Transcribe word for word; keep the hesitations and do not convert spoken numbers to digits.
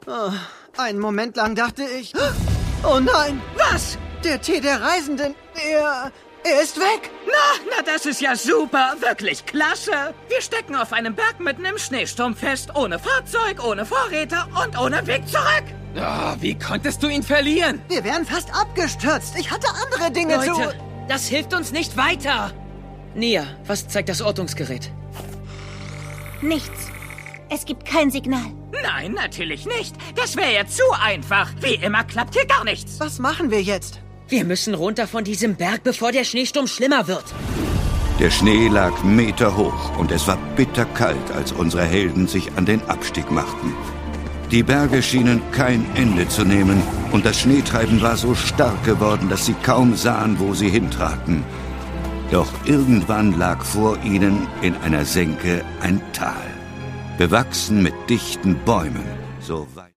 Oh, einen Moment lang dachte ich... Oh nein! Was? Der Tee der Reisenden, er... er ist weg! Na, na, das ist ja super. Wirklich klasse. Wir stecken auf einem Berg mitten im Schneesturm fest. Ohne Fahrzeug, ohne Vorräte und ohne Weg zurück. Oh, wie konntest du ihn verlieren? Wir wären fast abgestürzt. Ich hatte andere Dinge zu... Leute, das hilft uns nicht weiter. Nia, was zeigt das Ortungsgerät? Nichts. Es gibt kein Signal. Nein, natürlich nicht. Das wäre ja zu einfach. Wie immer klappt hier gar nichts. Was machen wir jetzt? Wir müssen runter von diesem Berg, bevor der Schneesturm schlimmer wird. Der Schnee lag meterhoch und es war bitterkalt, als unsere Helden sich an den Abstieg machten. Die Berge schienen kein Ende zu nehmen und das Schneetreiben war so stark geworden, dass sie kaum sahen, wo sie hintraten. Doch irgendwann lag vor ihnen in einer Senke ein Tal, bewachsen mit dichten Bäumen, so weit